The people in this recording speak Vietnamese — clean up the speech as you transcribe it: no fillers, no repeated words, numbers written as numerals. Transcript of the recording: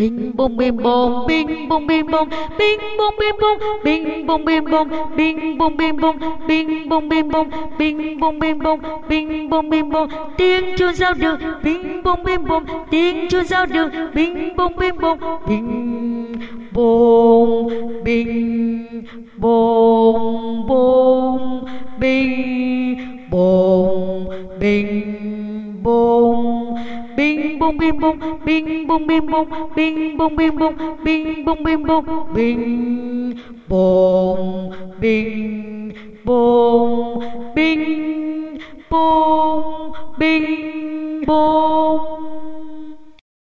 Bing bong bing bong, bing bong bing bong, bing bong bing bong, bing bong bing bong, bing bong bing bong, bing bong bing bong, bing bong bing bong, bing bong bing bong. Tiếng chuông giao đường, bing bong bing bong, tiếng chuông giao đường, bing bong bing bong, bing bong bing bong bong, bing bong bing bong. Bing bong bing bong, bing bong bing bong, bing bong bing bong, bing bong bing bong, bing bong bing bong, bing bong bing bong.